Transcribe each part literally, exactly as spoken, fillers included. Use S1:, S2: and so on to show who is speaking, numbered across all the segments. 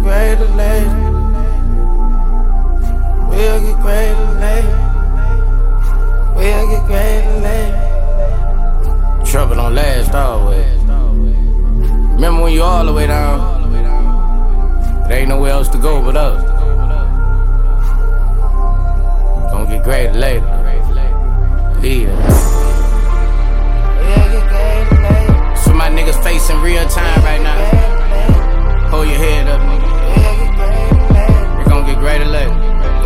S1: greater later. We'll get greater later. We'll get greater later. Trouble don't last always. Remember when you all the way down? There ain't nowhere else to go but up. Gonna get greater later. Lead it. So my niggas facing real time right now. Hold your head up, nigga. They gon' get greater later.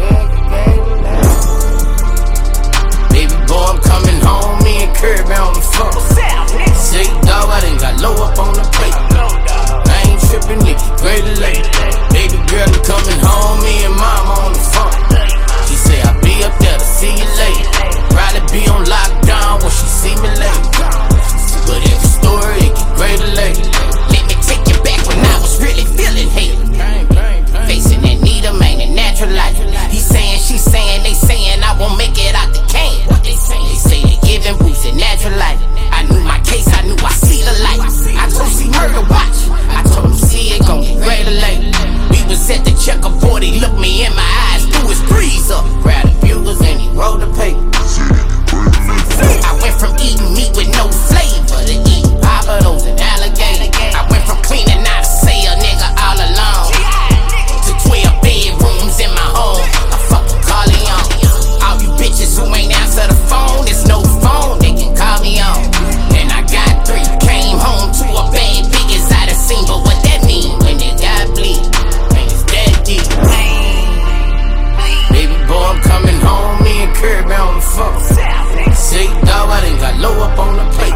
S1: Baby boy, I'm coming home. Me and Kirby on the phone. Say dog, I done got low up on the plate. I ain't trippin', nigga, greater later. Baby girl, I'm coming home. Me and mama on the phone. She say I'll be up there to see you later. Probably be on lockdown when she see me later. But every story, it get greater later.
S2: Let me take you back when I was really feeling hate. Facing that needle, man, and natural life. He saying, she saying, they saying I won't make it out the can. What they saying? They say they giving boost and natural life. I knew my case, I knew I see the light. I told C Murder watch. I told him see it gon' get greater later. We was at the checkerboard, he looked me in my eyes, threw his breeze up, grabbed the bugles and he rolled the paper. I went from eating meat with no flavor to eating Poppadoms and alligator. I went from cleaning out a cell, nigga, all alone, to twelve bedrooms in my home. I fucking Corleone. All you bitches who ain't answer the phone, it's no phone they can call me on. And I got three, came home to a bad biggest I done seen, but what that mean when it got bleed? Man, it's that deep.
S1: Baby boy, I'm coming home. Me and Kirby on the phone. Say dog, I done got low up on the plate.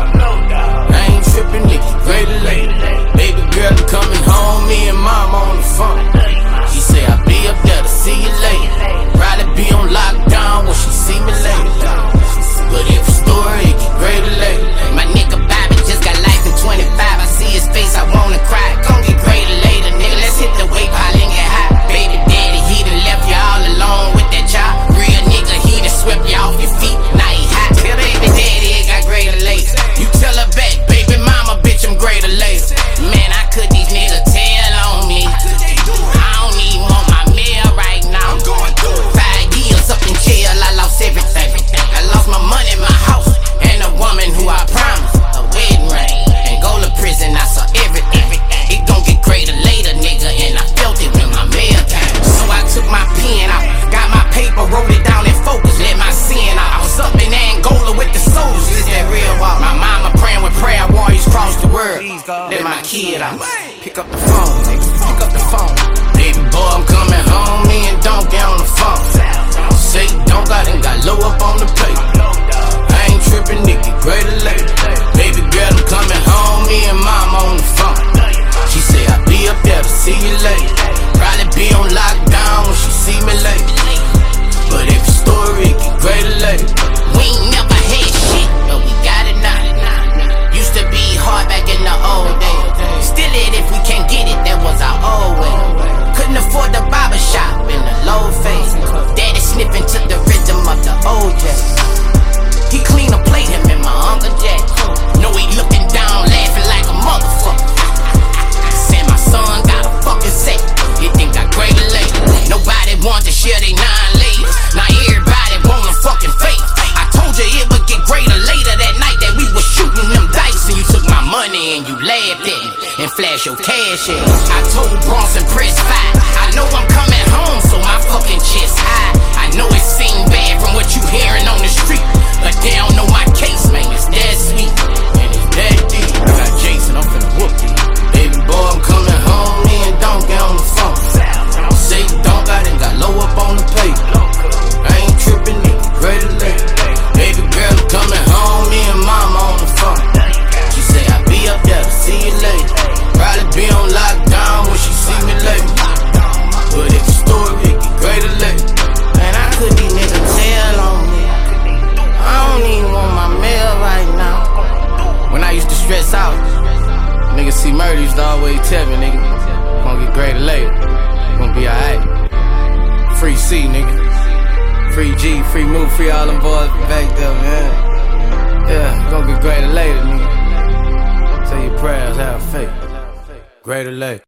S1: I ain't trippin', nigga, greater later. Baby girl, I'm coming home. Me and mama on the phone. She say I'll be up there to see you later. Probably be on lockdown when she see me later. But if the story, it get greater later.
S2: My nigga Bobby just got life in twenty-five. I see his face, I wanna cry. Gon' get greater later, nigga. Let's hit the wave pile and get high. Baby daddy, he done left you all alone with that job. Real nigga, he done swept you off your feet. Now he hot. Tell baby daddy it got greater later. You tell her back, baby mama, bitch, I'm greater later. Man, I could these niggas tell on me. I don't even want my meal right now. Five years up in jail, I lost everything. I lost my money, my house, and a woman who I promised a wedding ring. And go to prison, I saw everything. It gon' get greater later, nigga, and I felt it when my mail came. So I took my pen out, got my paper, wrote it down in focus, let my sin out. I was up in Angola with the soldiers, it's that real walk. My mama praying with prayer warriors across the world. Let my kid out.
S1: Pick up the phone, nigga, pick up the phone. Baby boy, I'm coming home. Me and Don't get on the phone. Say Don't, I done got low up on the plate. I ain't trippin', nigga, greater later. Baby girl, I'm coming home. Me and mama on the phone. She say I'll be up there to see you later. Probably be on lockdown when she see me later. But if the story, it get greater later.
S2: We ain't never had shit, but we got it now. Used to be hard back in the old days. Still it if we can't get it, that was our old way. Couldn't afford the barber shop in the low face. Daddy sniffing to the rhythm of the O J. He clean a plate, him and my Uncle Jack. Know he looking down, laughing like a motherfucker. Said my son got a fucking set. You think I greater later? Nobody want to share they nine ladies. Now everybody want a fucking fake. I told you it would get greater later that night that we was shooting them dice. And you took my money and you laughed at me and flashed your cash at me. I told Bronson press five. I know I'm coming home, so my fucking chest high. I know it seemed bad from what you hearing on the street, but they don't know my case, man. It's that sweet and it's that deep.
S1: I got Jason, I'm finna whoop you. Baby boy, I'm coming home. Me and Don't get on the phone. Say Don't, I done got low up on the plate. I ain't trippin', nigga, greater later. Baby girl, I'm coming home. Me and mama on the phone. She say I'll be up there to see you later. Probably be on lockdown when she see me later. But if the story, it get greater later. Man, I could these niggas tell on me. I don't even want my mail right now. When I used to stress out, niggas see murder used to always tell me, nigga, gonna get greater later. Gonna be alright. Free C, nigga. Free G, free move, free all them boys back there, man. Yeah, gonna get greater later, nigga. Say your prayers, have faith. Greater later.